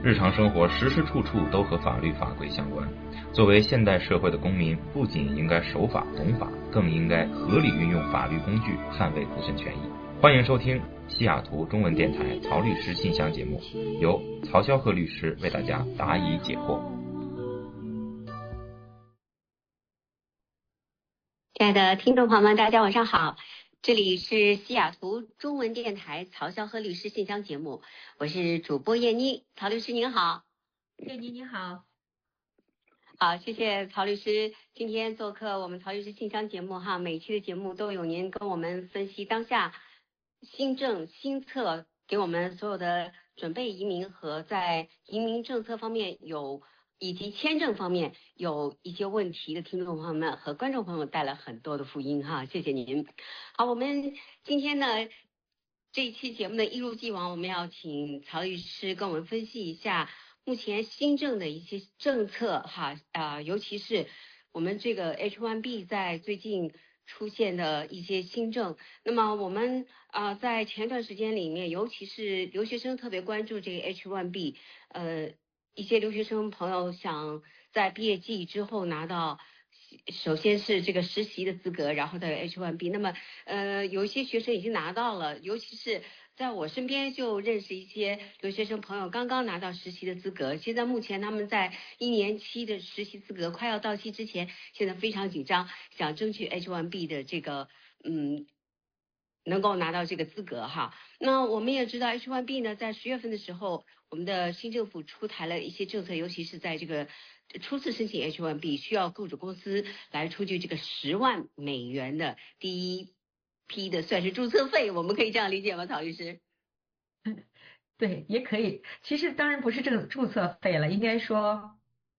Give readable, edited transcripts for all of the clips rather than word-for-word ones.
日常生活时时处处都和法律法规相关。作为现代社会的公民，不仅应该守法懂法，更应该合理运用法律工具，捍卫自身权益。欢迎收听西雅图中文电台曹律师信箱节目，由曹肖鹤律师为大家答疑解惑。 亲爱的听众朋友们，大家晚上好，这里是西雅图中文电台曹肖鹤律师信箱节目，我是主播叶妮。曹律师您好。 叶妮你好。 好，谢谢曹律师今天做客我们曹律师信箱节目哈，每期的节目都有您跟我们分析当下新政新策，给我们所有的准备移民和在移民政策方面以及签证方面有一些问题的听众朋友们和观众朋友们带来很多的福音哈，谢谢您。好，我们今天呢这一期节目的一如既往，我们要请曹律师跟我们分析一下目前新政的一些政策哈，尤其是我们这个 H1B 在最近出现的一些新政。那么我们在前段时间里面，尤其是留学生特别关注这个 H1B，一些留学生朋友想在毕业季之后拿到，首先是这个实习的资格，然后再有 H1B。那么有一些学生已经拿到了，尤其是在我身边就认识一些留学生朋友刚刚拿到实习的资格，现在目前他们在1年期的实习资格快要到期之前，现在非常紧张，想争取 H1B 的这个能够拿到这个资格哈。那我们也知道 H1B 呢，在10月份的时候，我们的新政府出台了一些政策，尤其是在这个初次申请 H1B 需要雇主公司来出具这个$10万的第一批的算是注册费，我们可以这样理解吗，曹律师？ 对，也可以。其实当然不是这个注册费了，应该说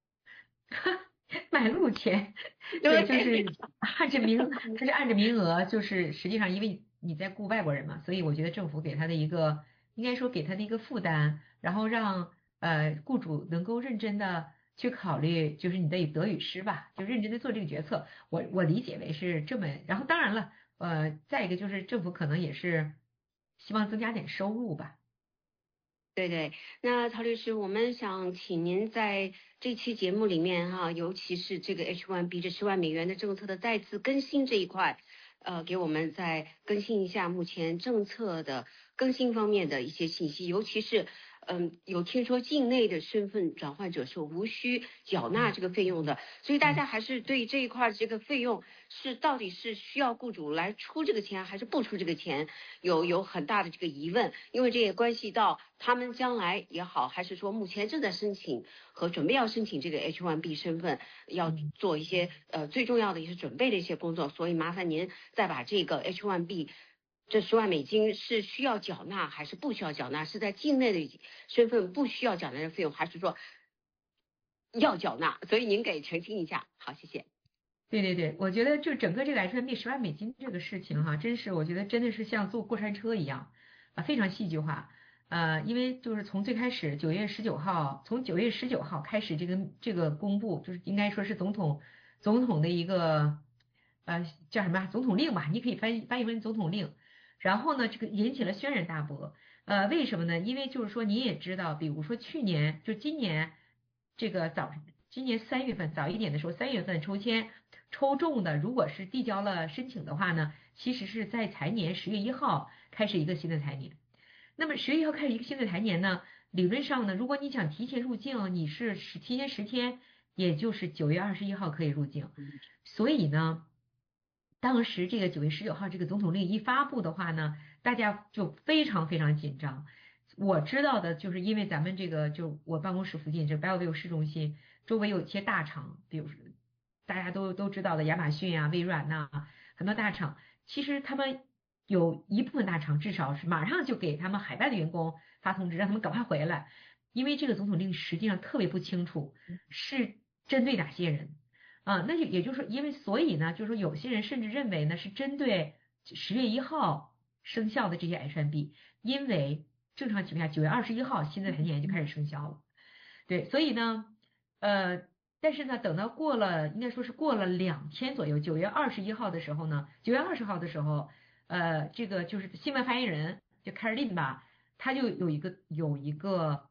买路钱。对，就是按着名额，就是实际上因为你在雇外国人嘛，所以我觉得政府给他的一个，应该说给他的一个负担，然后让雇主能够认真的去考虑，就是你的德语师吧，就认真的做这个决策。我理解为是这么，然后当然了，再一个就是政府可能也是希望增加点收入吧。 对，那曹律师，我们想请您在这期节目里面哈，尤其是这个 H1B 这$10万的政策的再次更新这一块，给我们再更新一下目前政策的更新方面的一些信息，尤其是有听说境内的身份转换者是无需缴纳这个费用的，所以大家还是对这一块这个费用到底是需要雇主来出这个钱还是不出这个钱，有很大的这个疑问，因为这也关系到他们将来也好，还是说目前正在申请和准备要申请这个 H1B 身份，要做一些最重要的一些准备的一些工作，所以麻烦您再把这个 H1B。这$10万是需要缴纳还是不需要缴纳？是在境内的身份不需要缴纳的费用，还是说要缴纳？所以您给澄清一下。好，谢谢。 对，我觉得就整个这个 H1B $10万这个事情哈，真是我觉得真的是像坐过山车一样非常戏剧化。因为就是从最开始9月19号，从9月19号开始这个公布，就是应该说是总统的一个叫什么总统令吧，你可以翻译为总统令。然后呢，这个引起了轩然大波。为什么呢？因为就是说你也知道，比如说去年就今年这个今年3月份早一点的时候，3月份抽签抽中的，如果是递交了申请的话呢，其实是在财年10月1号开始一个新的财年。那么10月1号开始一个新的财年呢，理论上呢，如果你想提前入境，你是提前10天，也就是9月21号可以入境。所以呢，当时这个9月19号这个总统令一发布的话呢，大家就非常非常紧张。我知道的就是因为咱们这个就我办公室附近这 Bellevue 市中心周围有一些大厂，比如说大家都知道的亚马逊啊、微软呐、很多大厂，其实他们有一部分大厂至少是马上就给他们海外的员工发通知，让他们赶快回来，因为这个总统令实际上特别不清楚是针对哪些人。那也就是说，因为所以呢，就是说有些人甚至认为呢是针对10月1号生效的这些 H1B，因为正常情况下9月21号新的财年就开始生效了。对，所以呢，但是呢，等到应该说是过了2天左右，9月21号的时候呢，9月20号的时候，这个就是新闻发言人就凯尔琳吧，他就有一个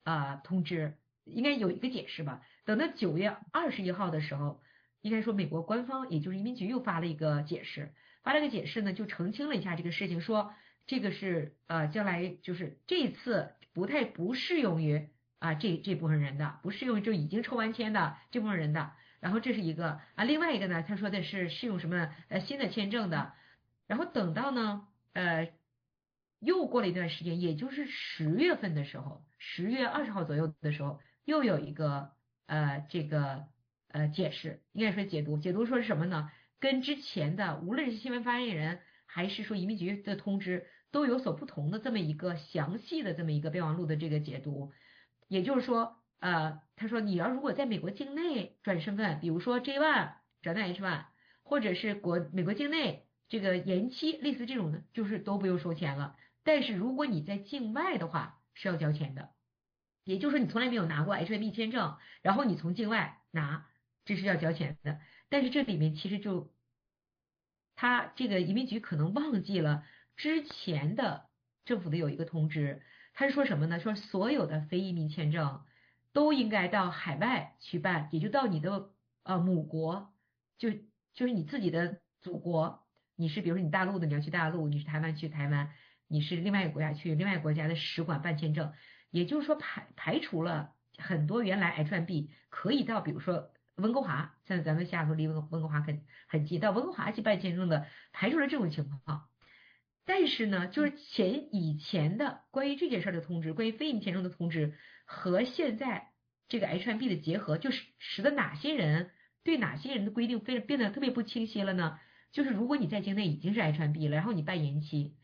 通知，应该有一个解释吧。等到9月21号的时候，应该说美国官方也就是移民局又发了一个解释，呢就澄清了一下这个事情，说这个是将来就是这次不适用于这部分人的，不适用于就已经抽完签的这部分人的。然后这是一个另外一个呢，他说的是适用什么新的签证的。然后等到呢又过了一段时间，也就是10月份的时候，10月20号左右的时候，又有一个这个解释，应该说解读说是什么呢？跟之前的无论是新闻发言人还是说移民局的通知都有所不同的这么一个详细的这么一个备忘录的这个解读。也就是说他说你要如果在美国境内转身份，比如说 J1 转到 H1，或者是美国境内这个延期，类似这种的，就是都不用收钱了。但是如果你在境外的话是要交钱的，也就是说你从来没有拿过 H1B 签证，然后你从境外拿，这是要交钱的。但是这里面其实他这个移民局可能忘记了之前的政府的有一个通知，他是说什么呢？说所有的非移民签证都应该到海外去办，也就到你的母国，就是你自己的祖国。你是比如说你大陆的，你要去大陆；你是台湾去台湾；你是另外一个国家去另外一个国家的使馆办签证。也就是说排除了很多原来 H1B 可以到比如说温哥华，像咱们西雅图离温哥华很近，到温哥华去办签证的，排除了这种情况。但是呢，就是以前的关于这件事的通知，关于非移民签证的通知和现在这个 H1B 的结合，就是使得对哪些人的规定变得特别不清晰了呢？就是如果你在境内已经是 H1B 了，然后你办延期，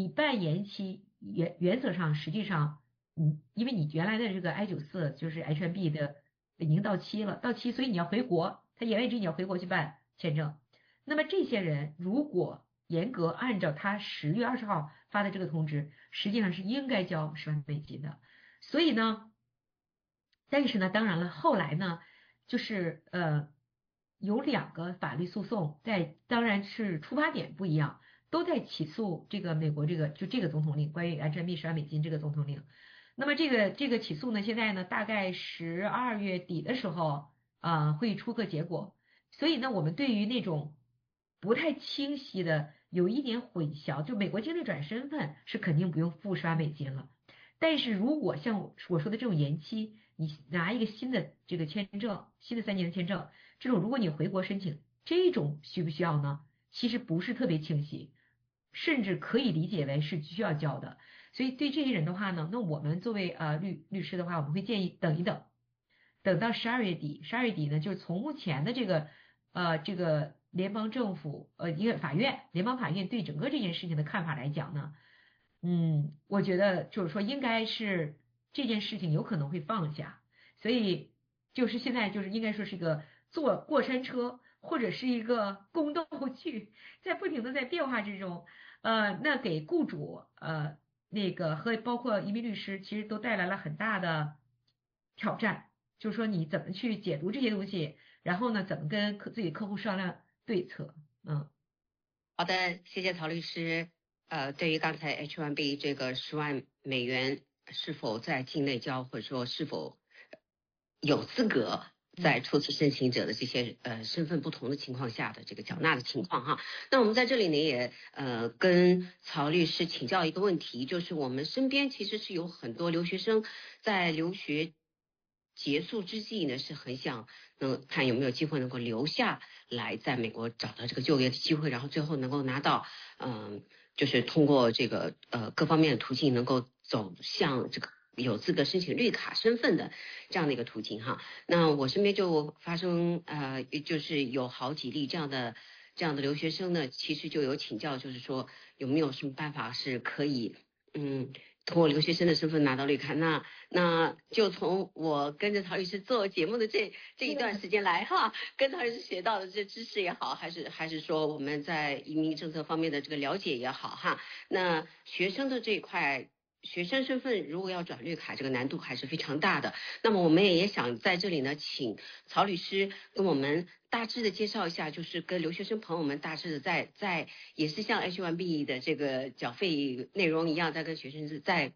原则上实际上因为你原来的这个 I94就是 H1B 的已经到期了，所以你要回国，他言外之意你要回国去办签证。那么这些人如果严格按照他10月20号发的这个通知，实际上是应该交$100,000的。所以呢，但是呢，当然了，后来呢，就是有2个法律诉讼当然是出发点不一样，都在起诉这个美国这个总统令，关于 H1B $100,000这个总统令。那么这个起诉呢，现在呢大概12月底的时候会出个结果。所以呢，我们对于那种不太清晰的、有一点混淆，就美国境内转身份是肯定不用付$100,000了。但是如果像我说的这种延期，你拿一个新的这个签证，新的3年的签证，这种如果你回国申请，这种需不需要呢？其实不是特别清晰，甚至可以理解为是需要交的。所以对这些人的话呢，那我们作为律师的话，我们会建议等一等，等到12月底。12月底呢，就是从目前的这个联邦政府一个联邦法院对整个这件事情的看法来讲呢，我觉得就是说应该是这件事情有可能会放下，所以就是现在就是应该说是一个坐过山车或者是一个宫斗剧，在不停的在变化之中，那给雇主那个和包括移民律师其实都带来了很大的挑战，就是说你怎么去解读这些东西，然后呢怎么跟自己客户商量对策， 好的，谢谢曹律师。对于刚才 H1B 这个$100,000是否在境内交，或者说是否有资格在初次申请者的这些身份不同的情况下的这个缴纳的情况哈。那我们在这里呢也跟曹律师请教一个问题，就是我们身边其实是有很多留学生在留学结束之际呢，是很想看有没有机会能够留下来，在美国找到这个就业的机会，然后最后能够拿到就是通过这个各方面的途径能够走向这个有资格申请绿卡身份的这样的一个途径哈。那我身边就发生就是有好几例这样的留学生呢，其实就有请教，就是说有没有什么办法是可以通过留学生的身份拿到绿卡。那就从我跟着曹律师做节目的这一段时间来哈，跟曹律师学到的这知识也好，还是说我们在移民政策方面的这个了解也好哈，那学生的这一块，学生身份如果要转绿卡，这个难度还是非常大的。那么我们也想在这里呢，请曹律师跟我们大致的介绍一下，就是跟留学生朋友们大致的在也是像 H1B 的这个缴费内容一样，在跟学生在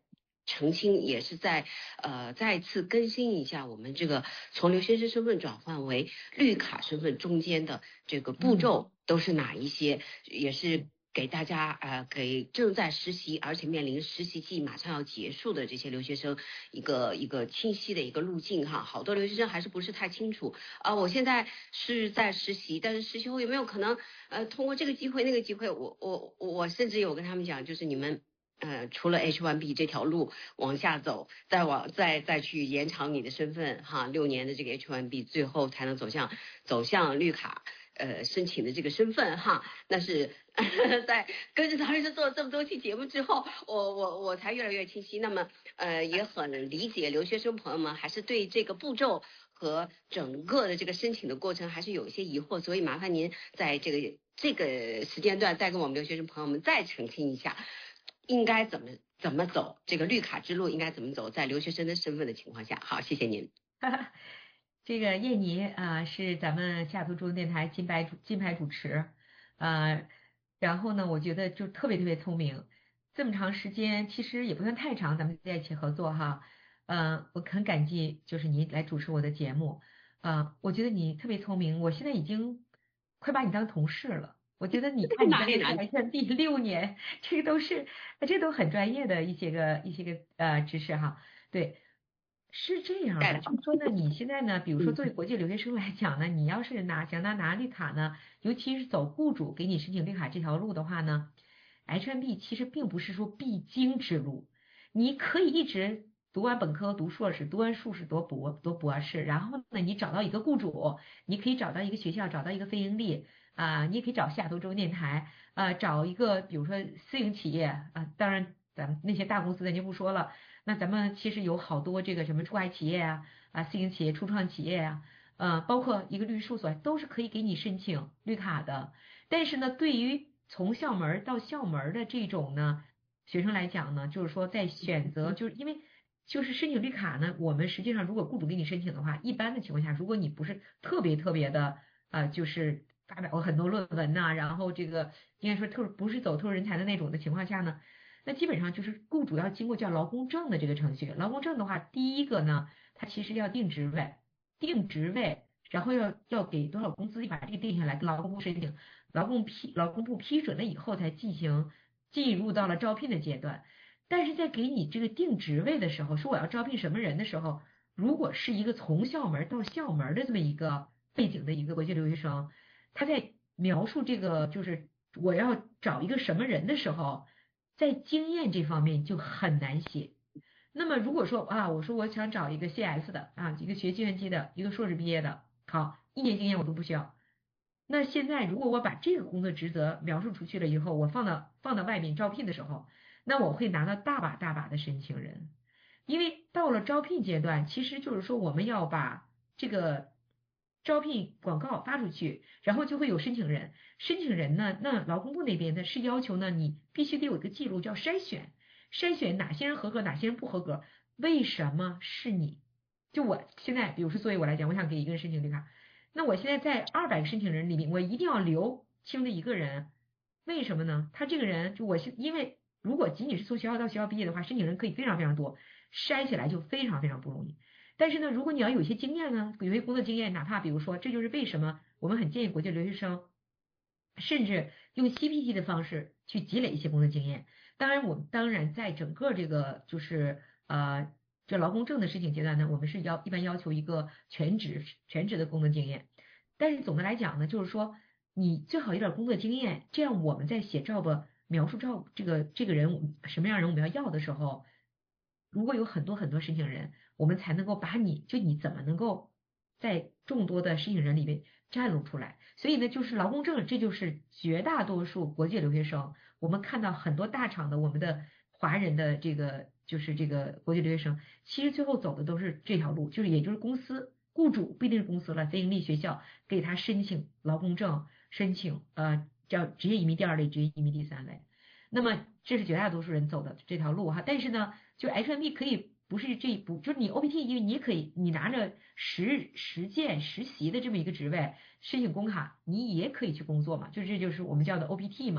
澄清，也是再次更新一下我们这个从留学生身份转换为绿卡身份中间的这个步骤都是哪一些，也是给大家给正在实习而且面临实习季马上要结束的这些留学生一个清晰的一个路径哈。好多留学生还是不是太清楚我现在是在实习，但是实习后有没有可能通过这个机会那个机会，我甚至有跟他们讲，就是你们除了 H1B 这条路往下走，再去延长你的身份哈，6年的这个 H1B， 最后才能走向绿卡申请的这个身份哈。那是在跟着曹律师做了这么多期节目之后，我才越来越清晰。那么也很理解留学生朋友们还是对这个步骤和整个的这个申请的过程还是有一些疑惑，所以麻烦您在这个时间段再跟我们留学生朋友们再澄清一下。应该怎么走这个绿卡之路，应该怎么走，在留学生的身份的情况下。好，谢谢您。 这个叶妮是咱们西雅图中文电台金牌主持，然后呢，我觉得就特别特别聪明，这么长时间其实也不算太长，咱们在一起合作哈，我很感激就是你来主持我的节目，我觉得你特别聪明，我现在已经快把你当同事了。我觉得你看你在这个 H1B 6年，这都很专业的一些个知识哈。对，是这样的，就是说呢，你现在呢，比如说作为国际留学生来讲呢，你要是想拿绿卡呢，尤其是走雇主给你申请绿卡这条路的话呢，H1B 其实并不是说必经之路，你可以一直读完本科读硕士，读完硕士读博士，然后呢，你找到一个雇主，你可以找到一个学校，找到一个非盈利。你也可以找西雅图中文电台，找一个比如说私营企业当然咱们那些大公司咱就不说了，那咱们其实有好多这个什么出海企业私营企业、初创企业包括一个律师事务所都是可以给你申请绿卡的。但是呢，对于从校门到校门的这种呢学生来讲呢，就是说在选择，就是因为就是申请绿卡呢，我们实际上如果雇主给你申请的话，一般的情况下，如果你不是特别特别的就是发表过很多论文然后这个应该说不是走特殊人才的那种的情况下呢，那基本上就是雇主要经过叫劳工证的这个程序。劳工证的话，第一个呢，它其实要定职位，然后要给多少工资，把这个定下来，跟劳工部申请，劳工部批准了以后才进入到了招聘的阶段。但是在给你这个定职位的时候，说我要招聘什么人的时候，如果是一个从校门到校门的这么一个背景的一个国际留学生，他在描述这个就是我要找一个什么人的时候，在经验这方面就很难写。那么如果说我说我想找一个 CS 的一个学计算机的，一个硕士毕业的，好，1年经验我都不需要。那现在如果我把这个工作职责描述出去了以后，我放到外面招聘的时候，那我会拿到大把的申请人，因为到了招聘阶段，其实就是说我们要把这个招聘广告发出去，然后就会有申请人。申请人呢，那劳工部那边呢是要求呢，你必须得有一个记录叫筛选哪些人合格，哪些人不合格，为什么是你？就我现在，比如说作为我来讲，我想给一个人申请绿卡，那我现在在200个申请人里面，我一定要留清的一个人，为什么呢？他这个人就因为如果仅仅是从学校到学校毕业的话，申请人可以非常非常多，筛起来就非常非常不容易。但是呢，如果你要有一些经验呢，有些工作经验，哪怕比如说，这就是为什么我们很建议国际留学生，甚至用 CPT 的方式去积累一些工作经验。当然，我们当然在整个这个就是这劳工证的申请阶段呢，我们是一般要求一个全职的工作经验。但是总的来讲呢，就是说你最好有点工作经验，这样我们在写job描述这个人什么样人我们要要的时候，如果有很多很多申请人，我们才能够把你怎么能够在众多的申请人里面占露出来。所以呢，就是劳工证，这就是绝大多数国际留学生，我们看到很多大厂的我们的华人的这个国际留学生，其实最后走的都是这条路，也就是公司雇主不一定是公司了，非营利学校给他申请劳工证，申请叫职业移民第2类、职业移民第3类。那么这是绝大多数人走的这条路哈，但是呢，就 H1B 可以不是这一步，就是你 OPT，因为你也可以，你拿着实习的这么一个职位申请工卡，你也可以去工作嘛，这就是我们叫的 OPT 嘛。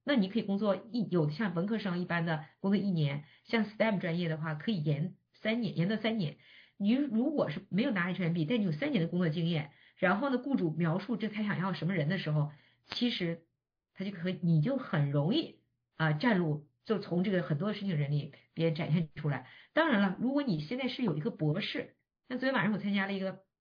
那你可以工作有的像文科生一般的工作1年，像 STEM 专业的话可以延到3年。你如果是没有拿 H1B， 但你有3年的工作经验，然后呢，雇主描述他想要什么人的时候，其实你就很容易占路，就从这个很多申请人里边展现出来。当然了，如果你现在是有一个博士，那昨天晚上我参加了一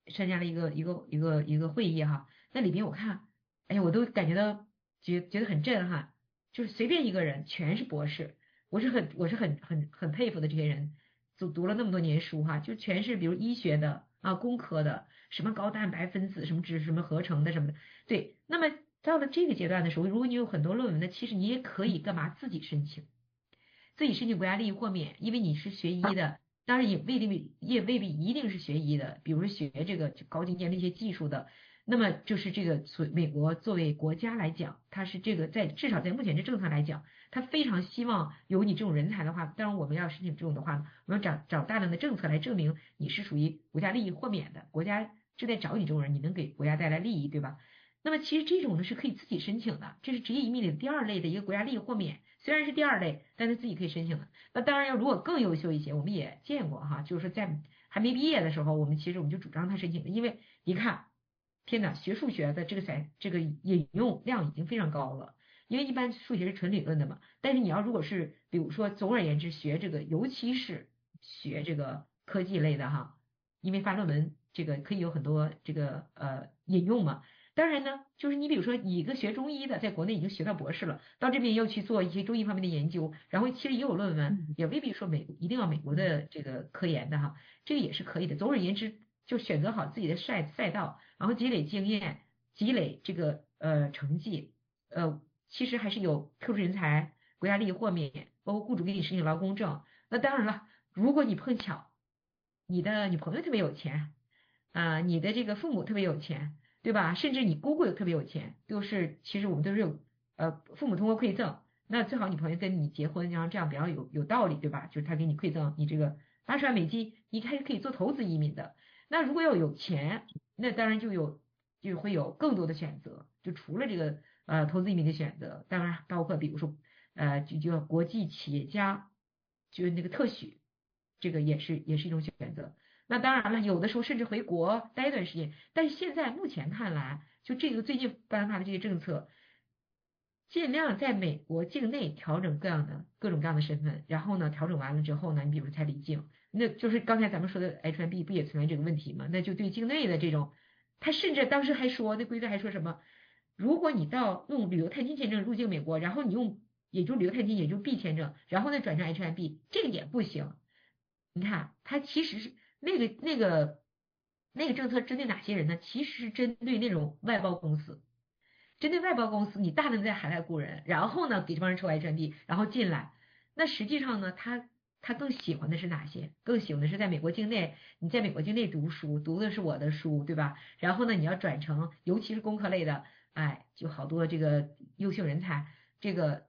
个会议哈，那里边我看，哎呀，我都感觉到觉得很震撼，就是随便一个人全是博士，我是很佩服的这些人。读了那么多年书哈，就全是比如医学的工科的，什么高蛋白分子，什么合成的什么的。对，那么到了这个阶段的时候，如果你有很多论文的，其实你也可以干嘛自己申请国家利益豁免，因为你是学医的，当然也未必一定是学医的，比如学这个高精尖的一些技术的。那么就是这个美国作为国家来讲，它是这个至少在目前这政策来讲，他非常希望有你这种人才的话，当然我们要申请这种的话，我们要找大量的政策来证明你是属于国家利益豁免的，国家正在找你这种人，你能给国家带来利益，对吧？那么其实这种呢是可以自己申请的，这是职业移民里的第2类的一个国家利益豁免，虽然是第2类，但是自己可以申请的。那当然如果更优秀一些，我们也见过哈，就是说在还没毕业的时候，我们就主张他申请的，因为一看，天哪，学数学的这个引用量已经非常高了。因为一般数学是纯理论的嘛，但是你要如果是比如说总而言之学这个，尤其是学这个科技类的哈，因为发论文这个可以有很多这个引用嘛。当然呢，就是你比如说你一个学中医的，在国内已经学到博士了，到这边又去做一些中医方面的研究，然后其实也有论文，也未必说一定要美国的这个科研的哈，这个也是可以的。总而言之，就选择好自己的赛道，然后积累经验，积累这个成绩，其实还是有特殊人才、国家利益豁免，包括雇主给你申请劳工证。那当然了，如果你碰巧你的女朋友特别有钱你的这个父母特别有钱，对吧？甚至你姑姑也特别有钱，其实我们都是有父母通过馈赠，那最好女朋友跟你结婚，然后这样比较有道理，对吧？就是他给你馈赠你这个80万美金，你还是可以做投资移民的。那如果要有钱，那当然就会有更多的选择，就除了这个投资移民的选择，当然包括比如说就国际企业家，就是那个特许，这个也是一种选择。那当然了，有的时候甚至回国待一段时间，但是现在目前看来，就这个最近颁发的这些政策，尽量在美国境内调整各种各样的身份，然后呢调整完了之后呢，你比如才离境，那就是刚才咱们说的 H1B 不也存在这个问题吗？那就对境内的这种，他甚至当时还说那规则还说什么，如果你用旅游探亲签证入境美国，然后你也就旅游探亲也就 B 签证，然后再转成 H1B， 这个也不行。你看，它其实是那个政策针对哪些人呢？其实是针对那种外包公司。针对外包公司，你大量在海外雇人，然后呢给这帮人抽 H1B，然后进来。那实际上呢，他更喜欢的是哪些？更喜欢的是在美国境内，你在美国境内读书，读的是我的书，对吧？然后呢，你要转成，尤其是工科类的，就好多这个优秀人才，这个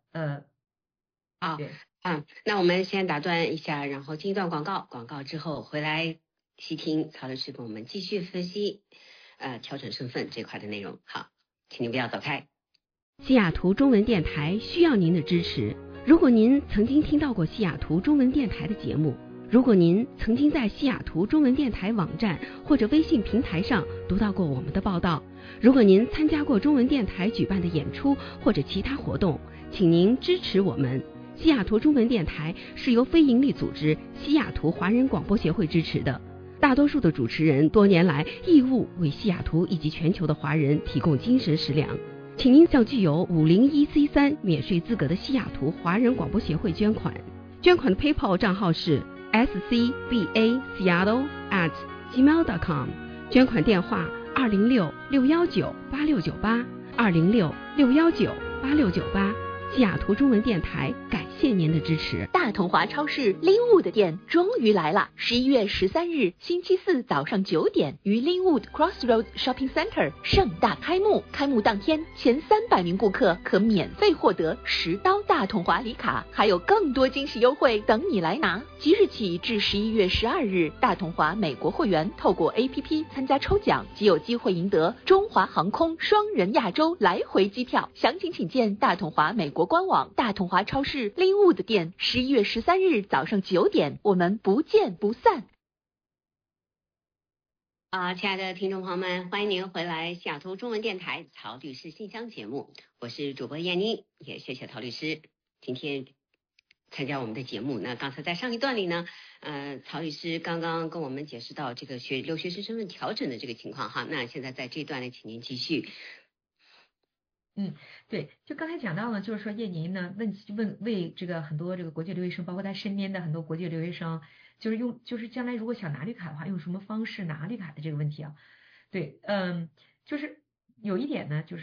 那我们先打断一下，然后进一段广告之后回来细听曹律师跟我们继续分析调整身份这块的内容。好，请您不要走开。 西雅图中文电台需要您的支持。如果您曾经听到过西雅图中文电台的节目，如果您曾经在西雅图中文电台网站或者微信平台上读到过我们的报道，如果您参加过中文电台举办的演出或者其他活动，请您支持我们。西雅图中文电台是由非营利组织西雅图华人广播协会支持的，大多数的主持人多年来义务为西雅图以及全球的华人提供精神食粮。请您向具有501C3免税资格的西雅图华人广播协会捐款。捐款的 PayPal 账号是 scbaseattle@gmail.com， 捐款电话206-619-8698 206-619-8698。西雅图中文电台感谢您的支持。 大同华超市 Linwood 店终于来了！11月13日星期四早上9点，于 Linwood Crossroads Shopping Center 盛大开幕。开幕当天，前300名顾客可免费获得10刀大同华礼卡，还有更多惊喜优惠等你来拿。即日起至11月12日，大同华美国会员透过 APP 参加抽奖，即有机会赢得中华航空双人亚洲来回机票。详情请见大同华美国国官网、大同华超市、Linwood 店，11月13日早上9点，我们不见不散。 亲爱的听众朋友们，欢迎您回来西雅图中文电台曹律师信箱节目，我是主播燕妮，也谢谢曹律师今天参加我们的节目。那刚才在上一段里呢，曹律师刚刚跟我们解释到这个留学生身份调整的这个情况哈，那现在在这段呢，请您继续。 对，就刚才讲到呢，就是说燕妮呢为这个很多这个国际留学生，包括他身边的很多国际留学生，就是将来如果想拿绿卡的话，用什么方式拿绿卡的这个问题啊。对，就是有一点呢，就是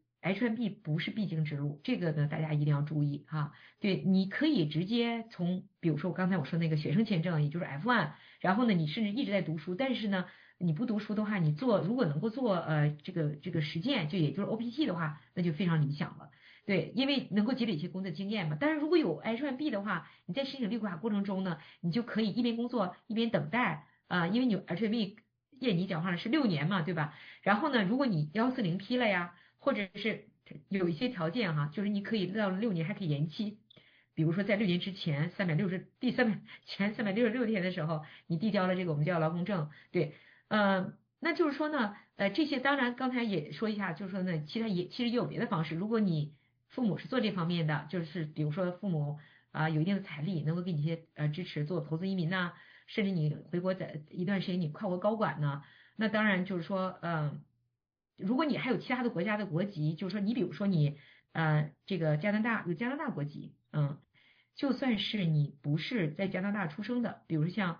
H1B 不是必经之路，这个呢大家一定要注意哈。对，你可以直接从，比如说刚才我说那个学生签证，也就是 F1，然后呢你甚至一直在读书，但是呢你不读书的话，如果能够做这个实践，就也就是 OPT 的话，那就非常理想了。对，因为能够积累一些工作经验嘛。但是如果有 H1B 的话，你在申请绿卡过程中呢，你就可以一边工作一边等待因为你 H1B 燕妮讲话了是6年嘛，对吧？然后呢，如果你140批了呀，或者是有一些条件哈，就是你可以到6年还可以延期。比如说在6年之前前366天的时候，你递交了这个我们叫劳工证，对，那就是说呢，这些当然刚才也说一下，就是说呢，其实也有别的方式。如果你父母是做这方面的，就是比如说父母有一定的财力，能够给你一些支持做投资移民呐，甚至你回国在一段时间你跨国高管呢，那当然就是说如果你还有其他的国家的国籍，就是说你比如说你这个加拿大国籍，就算是你不是在加拿大出生的，比如像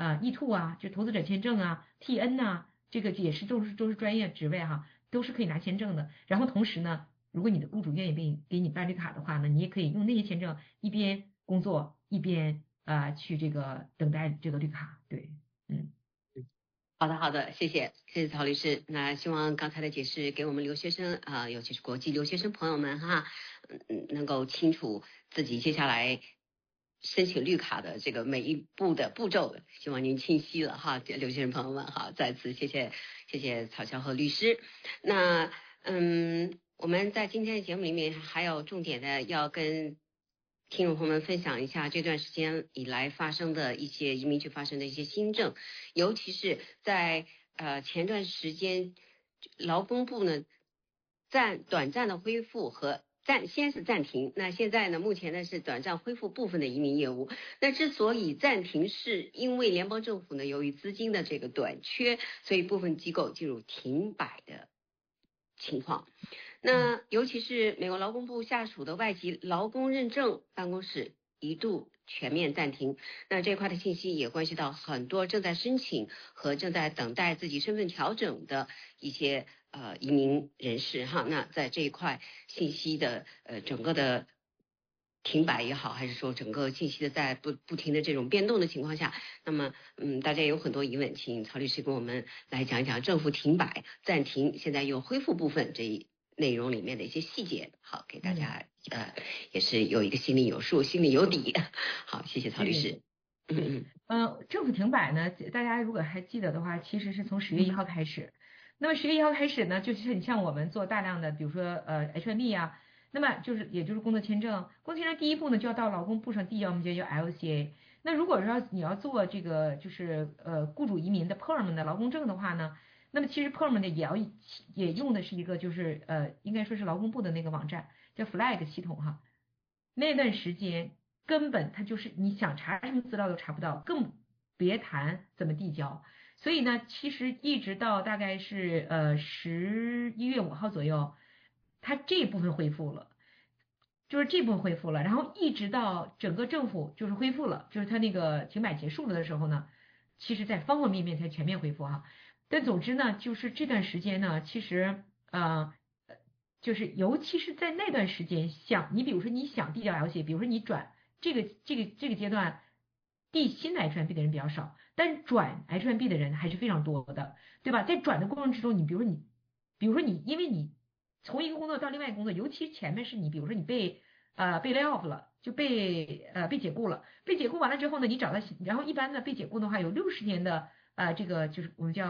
E2 啊，就投资者签证啊，TN 呐，这个也是都是专业职位哈，都是可以拿签证的。然后同时呢，如果你的雇主愿意给你办绿卡的话呢，你也可以用那些签证一边工作一边去这个等待这个绿卡。对， 好的，谢谢曹律师。那希望刚才的解释给我们留学生尤其是国际留学生朋友们哈，能够清楚自己接下来申请绿卡的这个每一步的步骤，希望您清晰了哈，留学生朋友们好，再次谢谢曹小和律师。那我们在今天的节目里面还有重点的要跟听众朋友们分享一下这段时间以来发生的一些移民局发生的一些新政，尤其是在前段时间劳工部呢短暂的恢复和先是暂停，那现在呢目前呢是短暂恢复部分的移民业务。那之所以暂停，是因为联邦政府呢由于资金的这个短缺，所以部分机构进入停摆的情况。那尤其是美国劳工部下属的外籍劳工认证办公室一度全面暂停，那这块的信息也关系到很多正在申请和正在等待自己身份调整的一些移民人士哈。那在这一块信息的整个的停摆也好，还是说整个信息的在不停的这种变动的情况下，那么大家有很多疑问，请曹律师跟我们来讲一讲政府停摆、暂停，现在又恢复部分这一内容里面的一些细节，好，给大家也是有一个心里有数，心里有底。好，谢谢曹律师。 政府停摆呢，大家如果还记得的话，其实是从10月1号开始。那么10月1号开始呢，就是很像我们做大量的，比如说H1B 啊，那么也就是工作签证，工作签证第一步呢就要到劳工部上递交，我们叫 LCA。那如果说你要做这个就是雇主移民的 PERM 的劳工证的话呢，那么其实 PERM 呢也用的是一个就是应该说是劳工部的那个网站叫 Flag 系统哈。那段时间根本它就是你想查什么资料都查不到，更别谈怎么递交。所以呢，其实一直到大概是11月5号左右，它这部分恢复了。就是这部分恢复了，然后一直到整个政府就是恢复了，就是它那个停摆结束了的时候呢，其实在方方面面才全面恢复哈。但总之呢，就是这段时间呢，其实就是尤其是在那段时间，你比如说你想递交 LC， 比如说你转这个阶段递新的 H1B 的人比较少，但转 H1B 的人还是非常多的，对吧？在转的过程之中，比如说你因为你从一个工作到另外一个工作，尤其前面是你比如说你被 lay off 了，就被解雇了，被解雇完了之后呢，你找到然后一般的被解雇的话有60天的这个就是我们叫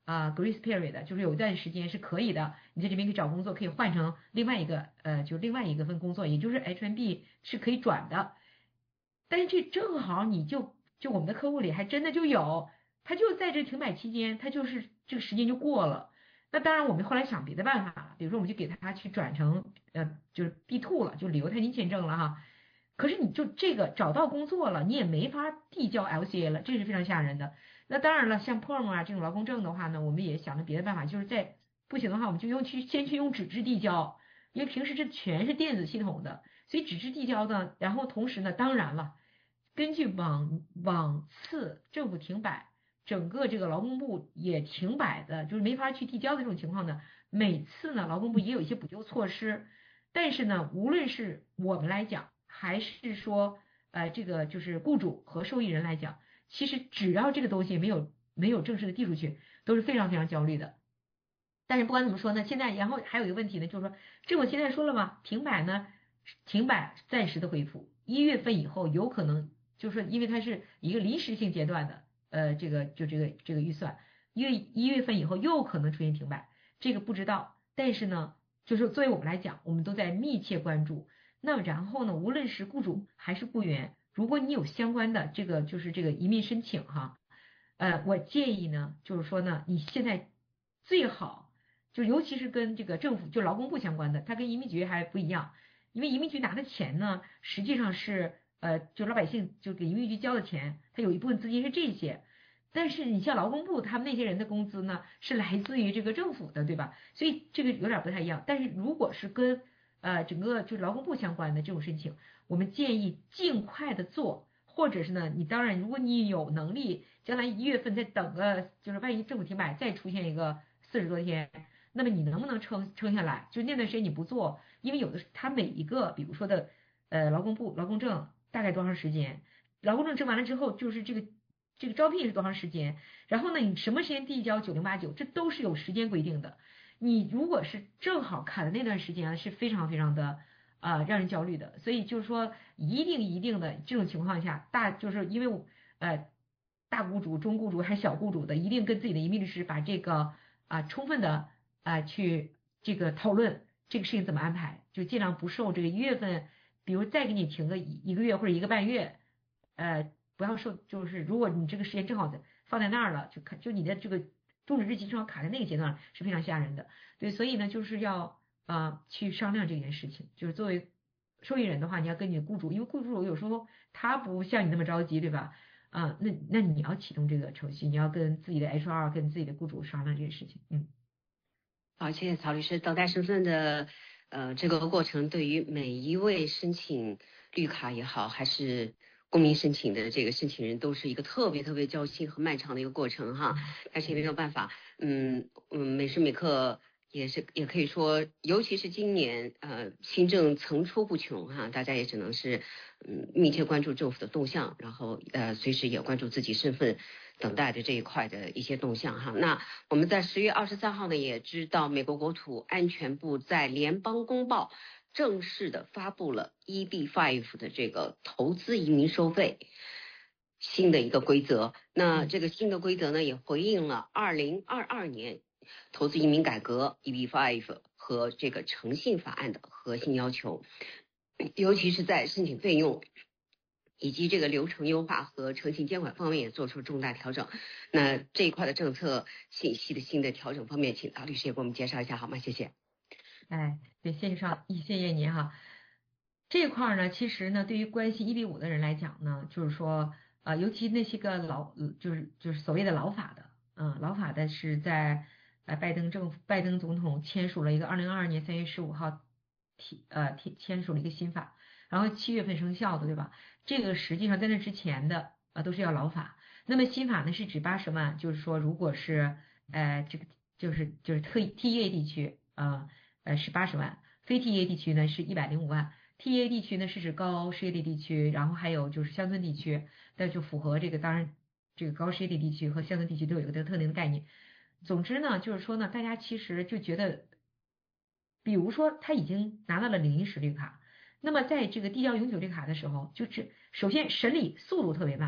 grace period，就是有一段时间是可以的，你在这边可以找工作，可以换成另外一个就另外一个份工作，也就是 H1B 是可以转的。但是这正好你就我们的客户里还真的就有，他就在这停摆期间，他就是这个时间就过了。那当然我们后来想别的办法了，比如说我们就给他去转成就是 B2 了，就旅游探亲签证了哈。可是你就这个找到工作了，你也没法递交 LCA 了，这是非常吓人的。那当然了，像 PERM 啊这种劳工证的话呢，我们也想了别的办法，就是在不行的话，我们就先去用纸质递交，因为平时这全是电子系统的，所以纸质递交呢，然后同时呢，当然了，根据往次政府停摆，整个这个劳工部也停摆的，就是没法去递交的这种情况呢，每次呢劳工部也有一些补救措施，但是呢，无论是我们来讲，还是说这个就是雇主和受益人来讲。其实只要这个东西没有正式的递出去，都是非常非常焦虑的。但是不管怎么说呢，现在然后还有一个问题呢，就是说政府现在说了嘛，停摆暂时的恢复，1月份以后有可能就是说，因为它是一个临时性阶段的，这个预算，一月份以后又可能出现停摆，这个不知道。但是呢，就是作为我们来讲，我们都在密切关注。那么然后呢，无论是雇主还是雇员。如果你有相关的这个就是这个移民申请哈，我建议呢，就是说呢，你现在最好就尤其是跟这个政府就劳工部相关的，它跟移民局还不一样，因为移民局拿的钱呢，实际上是就老百姓就给移民局交的钱，它有一部分资金是这些，但是你像劳工部他们那些人的工资呢，是来自于这个政府的，对吧？所以这个有点不太一样。但是如果是跟整个就是劳工部相关的这种申请，我们建议尽快的做，或者是呢，你当然如果你有能力，将来1月份再等个，就是万一政府停摆再出现一个40多天，那么你能不能撑下来？就那段时间你不做，因为有的他每一个，比如说的劳工证大概多长时间，劳工证证完了之后，就是这个招聘是多长时间，然后呢，你什么时间递交9089，这都是有时间规定的。你如果是正好卡的那段时间是非常非常的让人焦虑的，所以就是说一定的这种情况下，就是因为大雇主、中雇主还是小雇主的，一定跟自己的移民律师把这个充分的去这个讨论这个事情怎么安排，就尽量不受这个1月份，比如再给你停个一个月或者1个半月，不要受，就是如果你这个时间正好放在那儿了，就你的这个终止日期正好卡在那个阶段，是非常吓人的。对，所以呢，就是要去商量这件事情。就是作为受益人的话，你要跟你的雇主，因为雇主有时候他不像你那么着急，对吧？那你要启动这个程序，你要跟自己的 HR 跟自己的雇主商量这件事情。 好，谢谢曹律师。等待身份的这个过程，对于每一位申请绿卡也好，还是公民申请的这个申请人，都是一个特别焦心和漫长的一个过程哈。但是也没有办法，每时每刻也可以说，尤其是今年新政层出不穷哈，大家也只能是密切关注政府的动向，然后随时也关注自己身份等待的这一块的一些动向哈。那我们在10月23号呢，也知道美国国土安全部在联邦公报正式的发布了 EB-5 的这个投资移民收费新的一个规则。那这个新的规则呢，也回应了2022年投资移民改革 EB-5 和这个诚信法案的核心要求，尤其是在申请费用以及这个流程优化和诚信监管方面也做出重大调整。那这一块的政策信息的新的调整方面，请曹律师也给我们介绍一下好吗？谢谢。 对，谢谢您哈。这一块呢，其实呢，对于关心1比5的人来讲呢，就是说尤其那些个就是所谓的老法的是在拜登总统签署了一个2022年3月15号签署了一个新法，然后7月份生效的，对吧？这个实际上在那之前的都是要老法。那么新法呢是指80万，就是说如果是这个就是TEA 地区是80万，非 TEA 地区呢是105万。TEA 地区呢是指高失业率地区，然后还有就是乡村地区，那就符合这个，当然这个高失业率地区和乡村地区都有一个特定的概念。总之呢，就是说呢，大家其实就觉得，比如说他已经拿到了临时绿卡，那么在这个递交永久绿卡的时候，就是首先审理速度特别慢。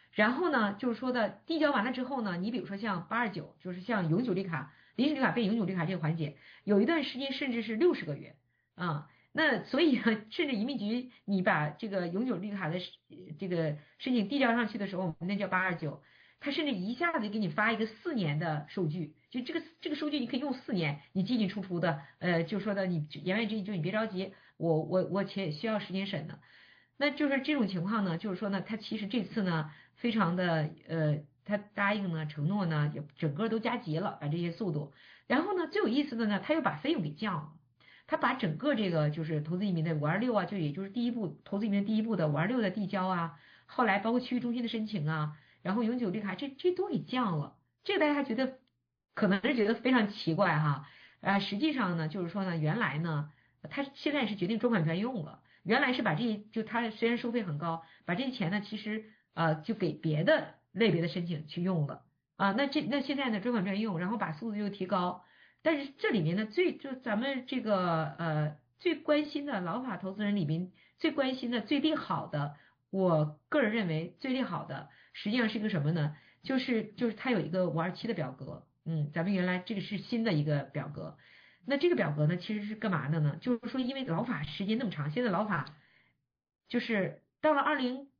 然后呢，就是说的递交完了之后呢，你比如说像829，就是像永久绿卡、临时绿卡变永久绿卡这个环节，有一段时间甚至是60个月啊。那所以呢，甚至移民局你把这个永久绿卡的这个申请递交上去的时候，我们那叫829，他甚至一下子给你发一个4年的收据，就这个收据你可以用4年，你进进出出的，就说的你言外之意就你别着急，我且需要时间审呢。那就是这种情况呢，就是说呢，他其实这次呢，非常的他答应呢，承诺呢，也整个都加急了，把这些速度。然后呢，最有意思的呢，他又把费用给降了。他把整个这个就是投资移民的526啊，就也就是第一步投资移民第一步的526的递交啊，后来包括区域中心的申请啊，然后永久绿卡这都给降了。这个大家还觉得可能是觉得非常奇怪哈，实际上呢，就是说呢，原来呢，他现在是决定专款专用了。原来是把就他虽然收费很高，把这些钱呢，其实就给别的类别的申请去用了啊。那现在呢专款专用，然后把速度又提高，但是这里面呢就咱们这个最关心的老法投资人里面最关心的最利好的，我个人认为最利好的实际上是一个什么呢？就是它有一个527的表格，咱们原来这个是新的一个表格。那这个表格呢，其实是干嘛的呢？就是说，因为老法时间那么长，现在老法就是到了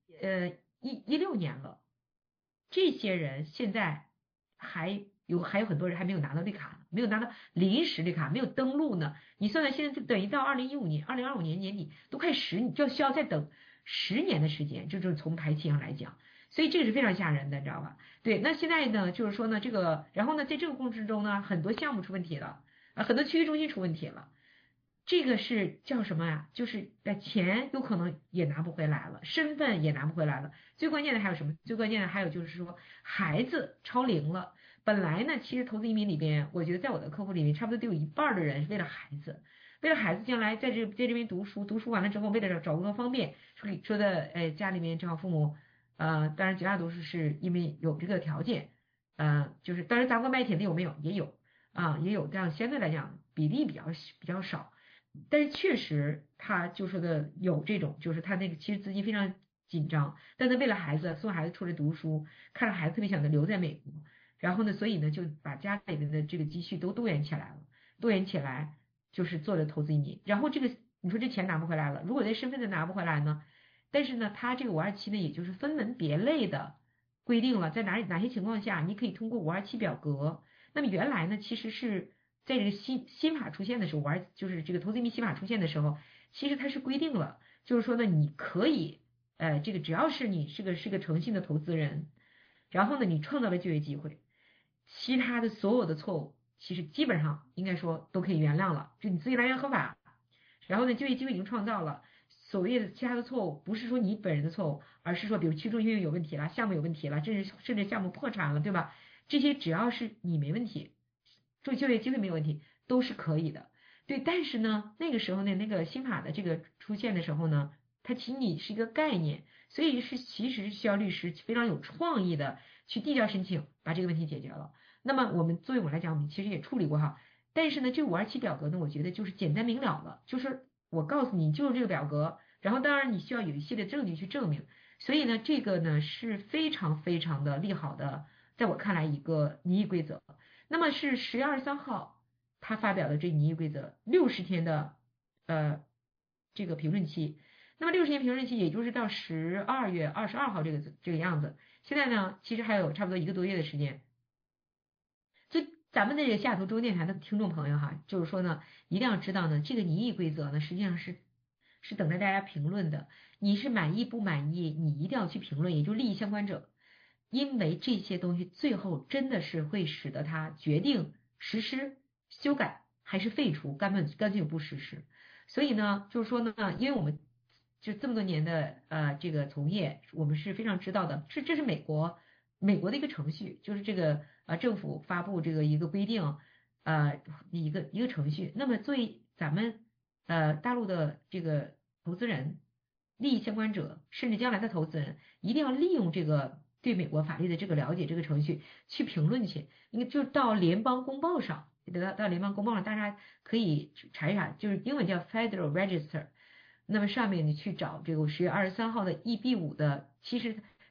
2016年了，这些人现在还有很多人还没有拿到绿卡呢，没有拿到临时绿卡，没有登录呢。你算算，现在就等于到2015年、2025年年底都快就需要再等10年的时间，就是从排期上来讲。所以这个是非常吓人的，你知道吧？对，那现在呢，就是说呢，然后呢，在这个过程中呢，很多项目出问题了。很多区域中心出问题了，这个是叫什么呀？就是钱有可能也拿不回来了，身份也拿不回来了。最关键的还有什么？最关键的还有就是说，孩子超龄了。本来呢，其实投资移民里边，我觉得在我的客户里面，差不多得有一半的人是为了孩子，为了孩子将来在这边读书，读书完了之后，为了找工作方便，说的家里面正好父母当然绝大多数是因为有这个条件，就是当然咱们卖铁的有没有？也有。也有这样，相对来讲比例比较少，但是确实他就说的有这种，就是他那个其实资金非常紧张，但他为了孩子送孩子出来读书，看着孩子特别想留在美国，然后呢，所以呢就把家里面的这个积蓄都动员起来了，动员起来就是做了投资移民，然后你说这钱拿不回来了，如果这身份证拿不回来呢，但是呢他这个527呢，也就是分门别类的规定了在哪些情况下你可以通过527表格。那么原来呢，其实是在这个新法出现的时候，就是这个投资移民新法出现的时候，其实它是规定了，就是说呢，你可以，这个只要是你是个诚信的投资人，然后呢，你创造了就业机会，其他的所有的错误，其实基本上应该说都可以原谅了，就你资金来源合法，然后呢，就业机会已经创造了，所谓的其他的错误，不是说你本人的错误，而是说比如区中心有问题了，项目有问题了，甚至项目破产了，对吧？这些只要是你没问题，就业机会没有问题，都是可以的。对，但是呢，那个时候呢，那个新法的这个出现的时候呢，它仅仅是一个概念，所以其实需要律师非常有创意的去递交申请，把这个问题解决了。那么作为我来讲，我们其实也处理过哈。但是呢，这527表格呢，我觉得就是简单明了了，就是我告诉你就是这个表格，然后当然你需要有一系列证据去证明。所以呢，这个呢是非常非常的利好的。在我看来，一个拟议规则，那么是10月23号他发表的这拟议规则，60天的这个评论期，那么60天评论期也就是到12月22号这个样子。现在呢，其实还有差不多1个多月的时间，所以咱们这个西雅图中文电台的听众朋友哈，就是说呢，一定要知道呢，这个拟议规则呢，实际上是等待大家评论的。你是满意不满意，你一定要去评论，也就是利益相关者。因为这些东西最后真的是会使得他决定实施、修改还是废除，干脆不实施。所以呢，就是说呢，因为我们就这么多年的这个从业，我们是非常知道的，这是美国的一个程序，就是这个政府发布这个一个规定，一个程序。那么作为咱们大陆的这个投资人、利益相关者，甚至将来的投资人，一定要利用这个对美国法律的这个了解，这个程序去评论去，应该就到联邦公报上，到联邦公报上，大家可以查一查，就是英文叫 Federal Register。那么上面你去找这个10月23号的EB5的，其实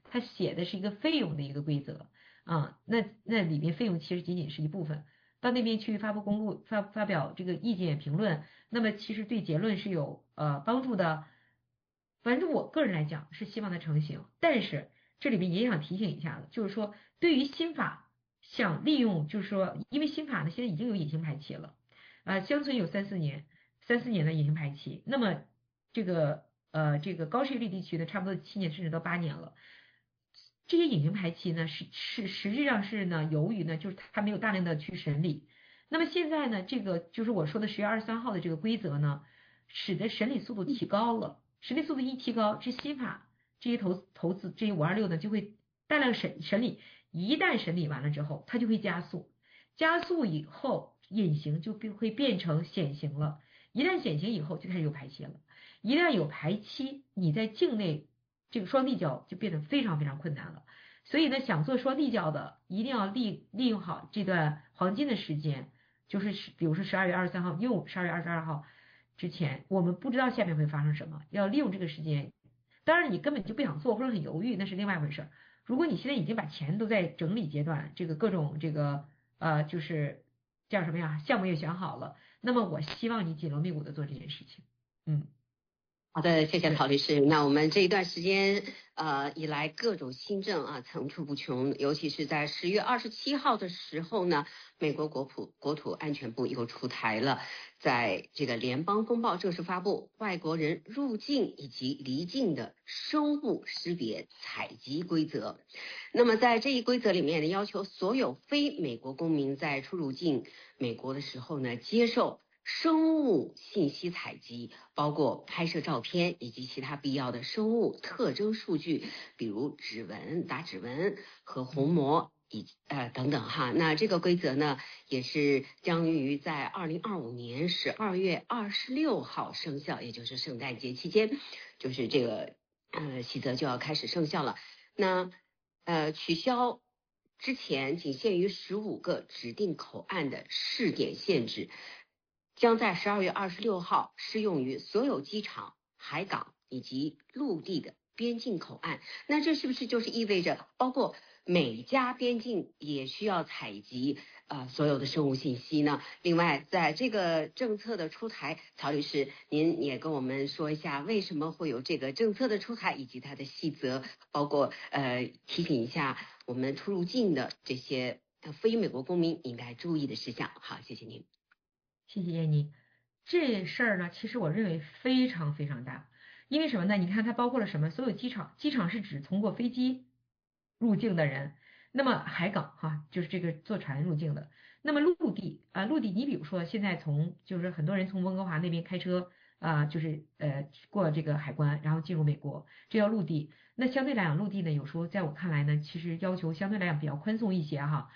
它写的是一个费用的一个规则啊，那里面费用其实仅仅是一部分。到那边去发布公布发表这个意见评论，那么其实对结论是有帮助的。反正我个人来讲是希望它成型，但是这里面也想提醒一下子，就是说对于新法想利用，就是说因为新法呢现在已经有隐形排期了，乡村有3-4年的隐形排期，那么这个高税率地区呢差不多7年甚至到8年了。这些隐形排期呢，实际上是呢，由于呢，就是它没有大量的去审理。那么现在呢，这个就是我说的10月23号的这个规则呢，使得审理速度提高了。审理速度一提高，这新法这些投资这些526呢，就会大量审理。一旦审理完了之后，它就会加速。加速以后，隐形就会变成显形了。一旦显形以后，就开始有排期了。一旦有排期，你在境内这个双地交就变得非常非常困难了。所以呢，想做双地交的，一定要利用好这段黄金的时间，就是比如说12月23号，因为12月22号之前，我们不知道下面会发生什么，要利用这个时间。当然，你根本就不想做或者很犹豫，那是另外一回事。如果你现在已经把钱都在整理阶段，这个各种这个就是叫什么呀，项目也选好了，那么我希望你紧锣密鼓的做这件事情。 好的，谢谢陶律师。那我们这一段时间以来，各种新政层出不穷，尤其是在10月27号的时候呢，美国国土安全部又出台了，在这个联邦公报正式发布外国人入境以及离境的生物识别采集规则。那么在这一规则里面呢，要求所有非美国公民在出入境美国的时候呢，接受生物信息采集，包括拍摄照片以及其他必要的生物特征数据，比如指纹、打指纹和虹膜等等哈。那这个规则呢，也是将于在2025年12月26号生效，也就是圣诞节期间，就是这个细则就要开始生效了。那取消之前仅限于15个指定口岸的试点限制，将在12月26号适用于所有机场、海港以及陆地的边境口岸。那这是不是就是意味着包括每家边境也需要采集所有的生物信息呢？另外，在这个政策的出台，曹律师您也跟我们说一下为什么会有这个政策的出台以及它的细则，包括提醒一下我们出入境的这些非美国公民应该注意的事项。好，谢谢您。 谢谢燕妮。这事儿呢，其实我认为非常非常大，因为什么呢？你看它包括了什么？所有机场，机场是指通过飞机入境的人，那么海港哈，就是这个坐船入境的。那么陆地陆地，你比如说现在就是很多人从温哥华那边开车就是过这个海关，然后进入美国，这叫陆地。那相对来讲，陆地呢，有时候在我看来呢，其实要求相对来讲比较宽松一些哈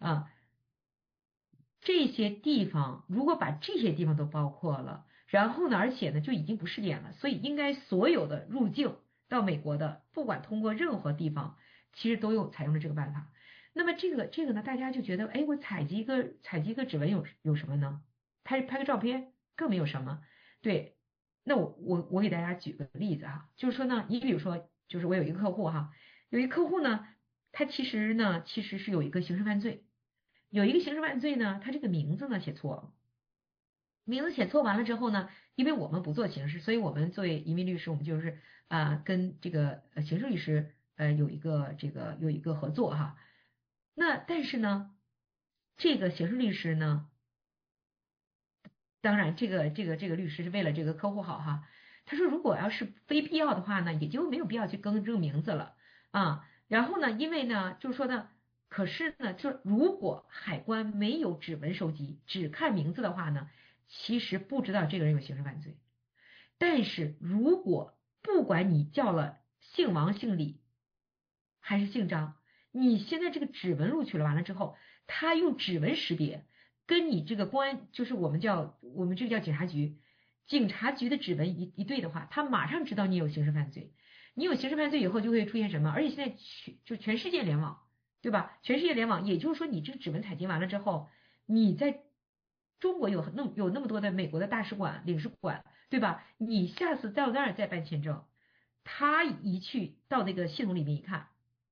这些地方如果把这些地方都包括了，然后呢，而且呢就已经不试点了，所以应该所有的入境到美国的，不管通过任何地方，其实都采用了这个办法。那么这个呢，大家就觉得，哎，我采集一个指纹有什么呢？拍个照片更没有什么。对，那我给大家举个例子哈，就是说呢，你比如说，就是我有一个客户哈，有一个客户呢，他其实是有一个刑事犯罪。有一个刑事犯罪呢，他这个名字呢写错了，名字写错完了之后呢，因为我们不做刑事，所以我们作为移民律师，我们就是跟这个刑事律师有一个合作哈。那但是呢，这个刑事律师呢，当然这个律师是为了这个客户好哈。他说如果要是非必要的话呢，也就没有必要去更这个名字了然后呢，因为呢，就是说呢。可是呢，就如果海关没有指纹收集，只看名字的话呢，其实不知道这个人有刑事犯罪。但是如果不管你叫了姓王、姓李还是姓张，你现在这个指纹录取了完了之后，他用指纹识别，跟你这个公安，就是我们这个叫警察局的指纹一对的话，他马上知道你有刑事犯罪。你有刑事犯罪以后就会出现什么？而且现在全世界联网。对吧？全世界联网，也就是说，你这个指纹采集完了之后，你在中国有那么多的美国的大使馆、领事馆，对吧？你下次到那儿再办签证，他一去到那个系统里面一看，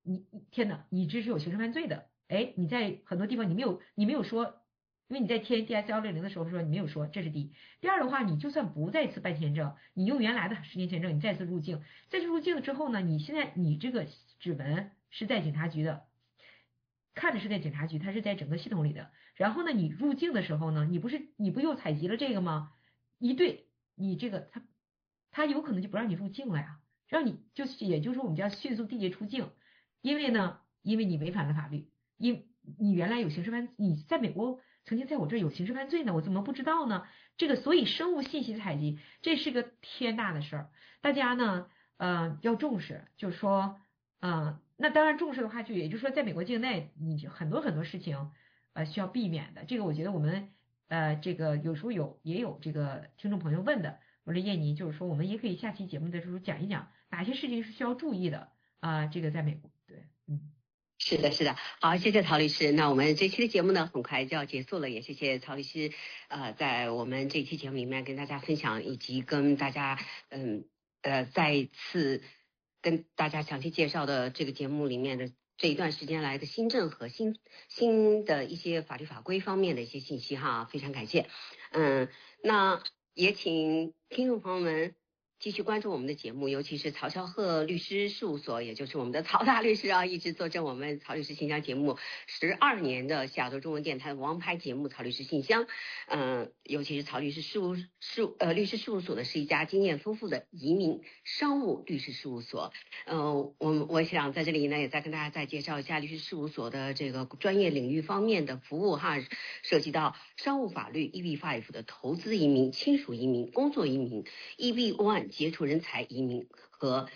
天哪，你这是有刑事犯罪的，哎，你在很多地方你没有说，因为你在填 DS-160的时候说你没有说，这是第一。第二的话，你就算不再次办签证，你用原来的10年签证，你再次入境了之后呢，你现在你这个指纹是在警察局的，看的是在警察局，它是在整个系统里的。然后呢，你入境的时候呢，你不又采集了这个吗？一对，你这个他有可能就不让你入境了呀，让你也就是我们叫迅速缔结出境，因为你违反了法律，因你原来有刑事犯，你在美国曾经在我这儿有刑事犯罪呢，我怎么不知道呢？这个所以生物信息采集这是个天大的事儿，大家呢要重视，就是说那当然重视的话，也就是说在美国境内你很多事情需要避免的，这个我觉得我们这个有时候也有这个听众朋友问的，我说叶妮就是说我们也可以下期节目的时候讲一讲哪些事情是需要注意的这个在美国对是的，好，谢谢曹律师。那我们这期的节目呢，很快就要结束了，也谢谢曹律师，在我们这期节目里面跟大家分享，以及跟大家再一次跟大家详细介绍的这个节目里面的这一段时间来的新政和新的一些法律法规方面的一些信息哈，非常感谢。那也请听众朋友们继续关注我们的节目，尤其是曹肖鹤律师事务所，也就是我们的曹大律师啊，一直坐镇我们曹律师信箱节目12年的西雅图中文电台的王牌节目曹律师信箱。尤其是曹律师律师事务所呢，是一家经验丰富的移民商务律师事务所。我想在这里呢，也再跟大家再介绍一下律师事务所的这个专业领域方面的服务哈，涉及到商务法律 EB-5 的投资移民、亲属移民、工作移民、EB-1杰出人才移民和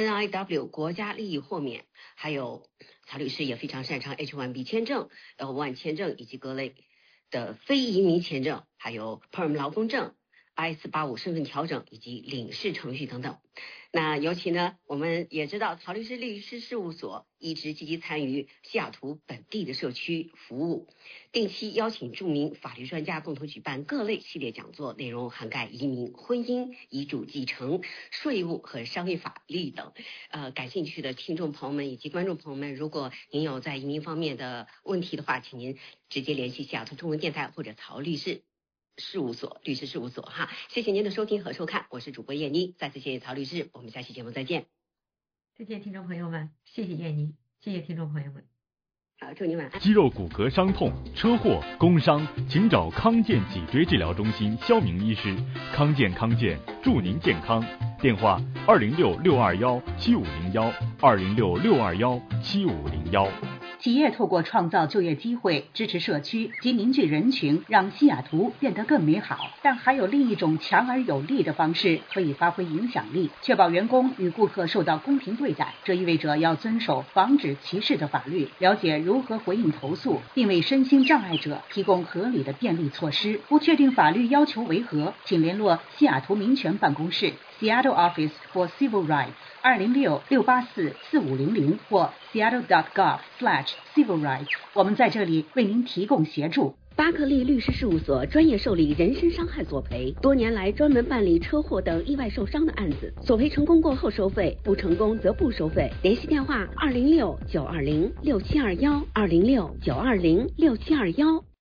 NIW 国家利益豁免，还有曹律师也非常擅长 H-1B 签证、L-1 签证以及各类的非移民签证，还有 Perm 劳工证、I-485 身份调整以及领事程序等等。那尤其呢，我们也知道曹律师律师事务所一直积极参与西雅图本地的社区服务，定期邀请著名法律专家共同举办各类系列讲座，内容涵盖移民、婚姻、遗嘱继承、税务和商业法律等。感兴趣的听众朋友们以及观众朋友们，如果您有在移民方面的问题的话，请您直接联系西雅图中文电台或者曹律师事务所律师事务所哈。谢谢您的收听和收看，我是主播叶妮，再次谢谢曹律师，我们下期节目再见。 再见听众朋友们，谢谢叶妮，谢谢听众朋友们， 好，祝您晚安。 肌肉骨骼伤痛、车祸、工伤，请找康健脊椎治疗中心肖明医师。康健祝您健康，电话206-621-7501，206-621-7501。 企业透过创造就业机会，支持社区及凝聚人群，让西雅图变得更美好。但还有另一种强而有力的方式可以发挥影响力，确保员工与顾客受到公平对待。这意味着要遵守防止歧视的法律，了解如何回应投诉，并为身心障碍者提供合理的便利措施。不确定法律要求为何，请联络西雅图民权办公室 Seattle Office for Civil Rights 206-684-4500或 seattle.gov/civil rights。我们在这里为您提供协助。 巴克利律师事务所专业受理人身伤害索赔，多年来专门办理车祸等意外受伤的案子，索赔成功过后收费，不成功则不收费。联系电话206-920-6721，206-920-6721。